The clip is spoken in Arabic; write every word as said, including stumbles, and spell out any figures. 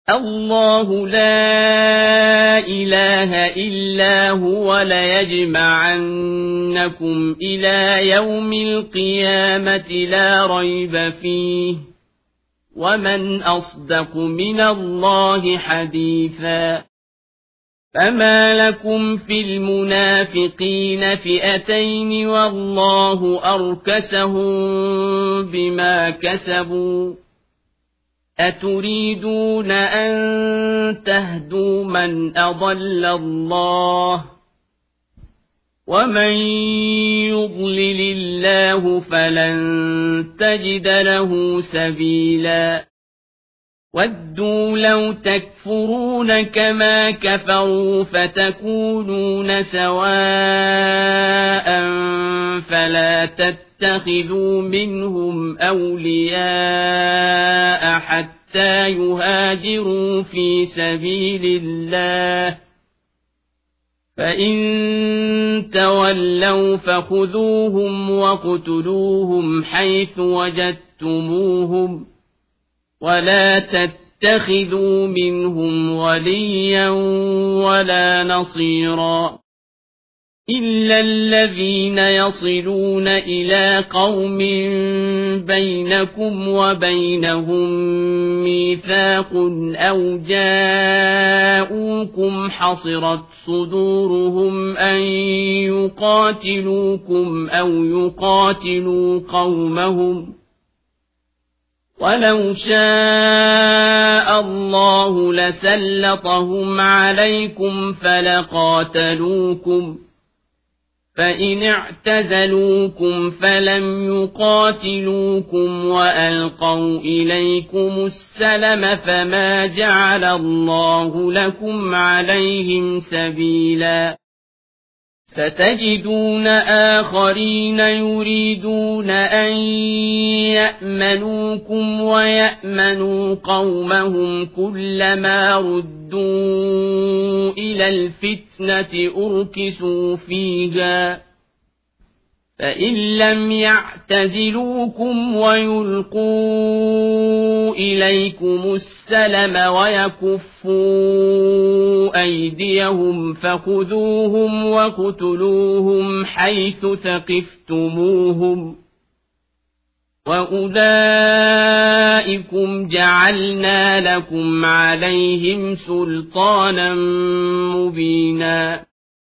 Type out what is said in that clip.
الله لا إله إلا هو ليجمعنكم إلى يوم القيامة لا ريب فيه ومن أصدق من الله حديثا فما لكم في المنافقين فئتين والله أركسهم بما كسبوا أتريدون أن تهدوا من أضل الله ومن يضلل الله فلن تجد له سبيلا ودوا لو تكفرون كما كفروا فتكونون سواء فلا تتخذوا منهم أولياء حتى يهاجروا في سبيل الله فإن تولوا فخذوهم وَاقْتُلُوهُمْ حيث وجدتموهم ولا تتخذوا منهم وليا ولا نصيرا إلا الذين يصلون إلى قوم بينكم وبينهم ميثاق أو جاءوكم حصرت صدورهم أن يقاتلوكم أو يقاتلوا قومهم ولو شاء الله لسلطهم عليكم فلقاتلوكم فإن اعتزلوكم فلم يقاتلوكم وألقوا إليكم السلم فما جعل الله لكم عليهم سبيلا ستجدون آخرين يريدون أن يأمنوكم ويأمنوا قومهم كلما ردوا إلى الفتنة أركسوا فيها فإن لم يعتزلوكم ويلقوا إليكم السلم ويكفوا أيديهم فخذوهم واقتلوهم حيث ثقفتموهم وأولئكم جعلنا لكم عليهم سلطانا مبينا